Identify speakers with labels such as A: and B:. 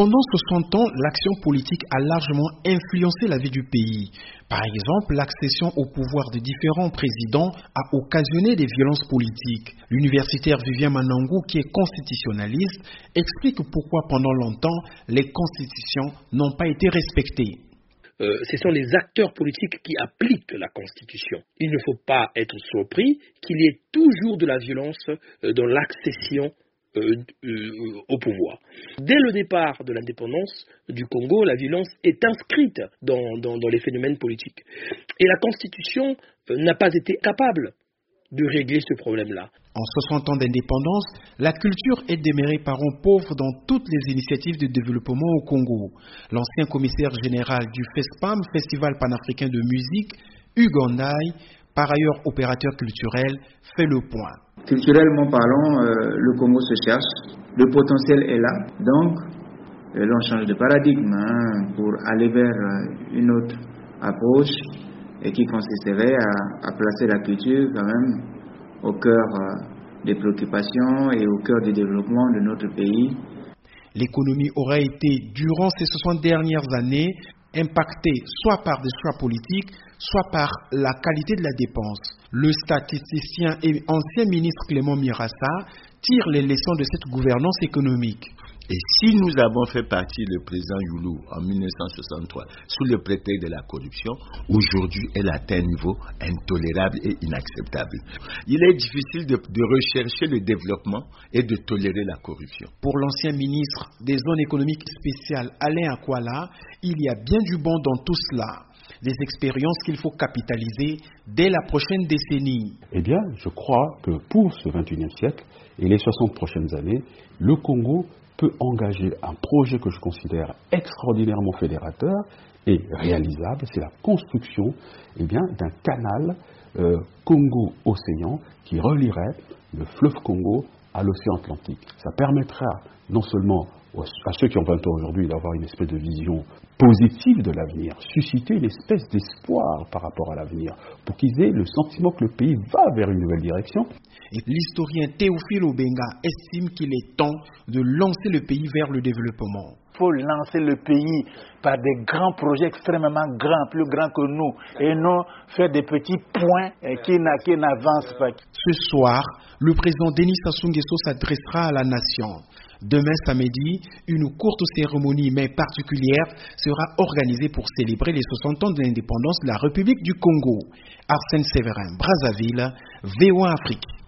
A: Pendant 60 ans, l'action politique a largement influencé la vie du pays. Par exemple, l'accession au pouvoir de différents présidents a occasionné des violences politiques. L'universitaire Vivien Manangou, qui est constitutionnaliste, explique pourquoi pendant longtemps, les constitutions n'ont pas été respectées.
B: Ce sont les acteurs politiques qui appliquent la Constitution. Il ne faut pas être surpris qu'il y ait toujours de la violence dans l'accession au pouvoir. Dès le départ de l'indépendance du Congo, la violence est inscrite dans les phénomènes politiques. Et la Constitution n'a pas été capable de régler ce problème-là.
A: En 60 ans d'indépendance, la culture est demeurée parent pauvre dans toutes les initiatives de développement au Congo. L'ancien commissaire général du FESPAM, Festival panafricain de musique, Hugo Ndaye, par ailleurs opérateur culturel, fait le point.
C: Culturellement parlant, le Congo se cherche, le potentiel est là, donc l'on change de paradigme pour aller vers une autre approche et qui consisterait à placer la culture quand même au cœur des préoccupations et au cœur du développement de notre pays.
A: L'économie aurait été, durant ces 60 dernières années, impactée soit par des choix politiques, soit par la qualité de la dépense. Le statisticien et ancien ministre Clément Mirassa tire les leçons de cette gouvernance économique.
D: Et si nous avons fait partie le président Youlou en 1963 sous le prétexte de la corruption, aujourd'hui elle atteint un niveau intolérable et inacceptable. Il est difficile de rechercher le développement et de tolérer la corruption.
A: Pour l'ancien ministre des zones économiques spéciales Alain Akwala, il y a bien du bon dans tout cela. Des expériences qu'il faut capitaliser dès la prochaine décennie.
E: Eh bien, je crois que pour ce 21e siècle et les 60 prochaines années, le Congo peut engager un projet que je considère extraordinairement fédérateur et réalisable, c'est la construction d'un canal Congo-Océan qui relierait le fleuve Congo à l'océan Atlantique. Ça permettra non seulement à ceux qui ont 20 ans aujourd'hui d'avoir une espèce de vision positive de l'avenir, susciter une espèce d'espoir par rapport à l'avenir, pour qu'ils aient le sentiment que le pays va vers une nouvelle direction.
A: Et l'historien Théophile Obenga estime qu'il est temps de lancer le pays vers le développement.
F: Il faut lancer le pays par des grands projets extrêmement grands, plus grands que nous, et non faire des petits points qui n'avancent pas.
A: Ce soir, le président Denis Sassou Nguesso s'adressera à la nation. Demain samedi, une courte cérémonie mais particulière sera organisée pour célébrer les 60 ans de l'indépendance de la République du Congo. Arsène Séverin, Brazzaville, VOA Afrique.